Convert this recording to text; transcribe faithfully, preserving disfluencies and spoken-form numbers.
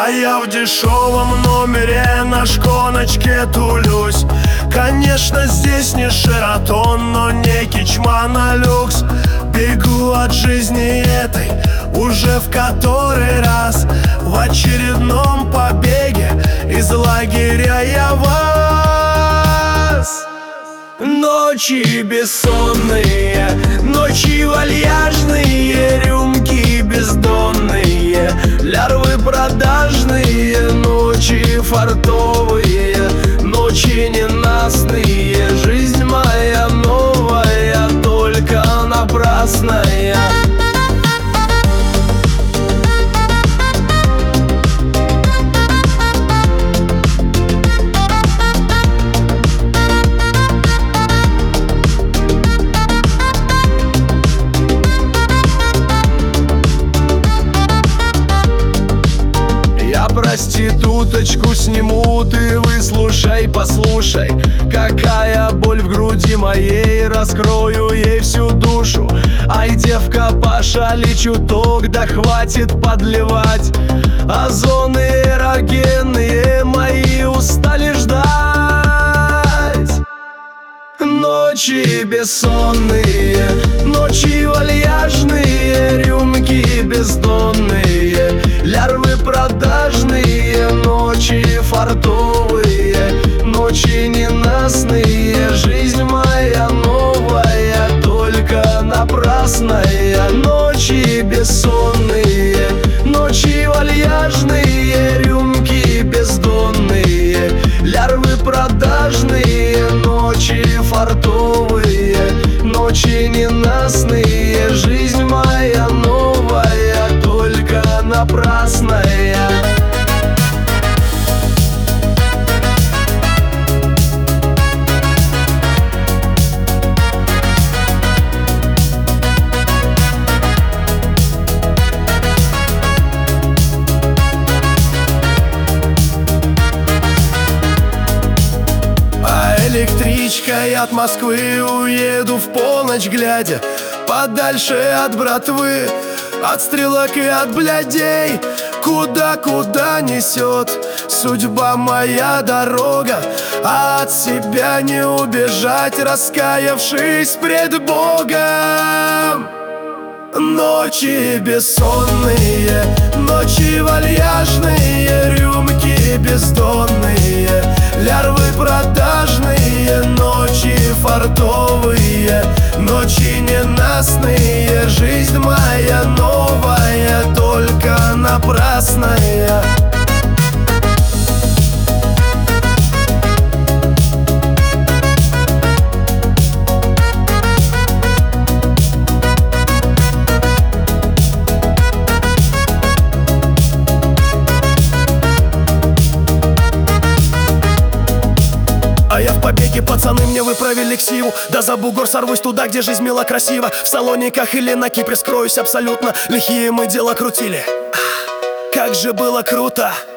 А я в дешевом номере на шконочке тулюсь. Конечно, здесь не Шератон, но не Кичман, а люкс. Бегу от жизни этой уже в который раз. В очередном побеге из лагеря я вас. Ночи бессонные, ночи вальяжные, рюмки бездонные, лярвы продажные, ночи фартовые, ночи ненастные. Жизнь моя новая, только напрасная. Проституточку сниму, ты выслушай, послушай, какая боль в груди моей, раскрою ей всю душу. Ай, девка, пошали чуток, да хватит подливать. Озоны эрогенные мои устали ждать. Ночи бессонные, ночи вальяжные, рюмки бездонные, лярвы продажные, ночи фартовые, ночи ненастные. Жизнь моя новая, только напрасная. Ночи бессонные, ночи вальяжные, рюмки бездонные, лярвы продажные, ночи фартовые, ночи ненастные. Жизнь моя новая, только напрасная. Электричкой от Москвы уеду в полночь глядя, подальше от братвы, от стрелок и от блядей. Куда-куда несет судьба моя дорога, а от себя не убежать, раскаявшись пред Богом. Ночи бессонные, ночи вальяжные, рюмки бездонные, лярвы продажные, ночи фартовые, ночи ненастные. Жизнь моя новая, только напрасная. А я в побеге, пацаны, мне выправили ксиву. Да за бугор сорвусь туда, где жизнь мила красиво. В Салониках или на Кипре скроюсь абсолютно. Лихие мы дела крутили, как же было круто.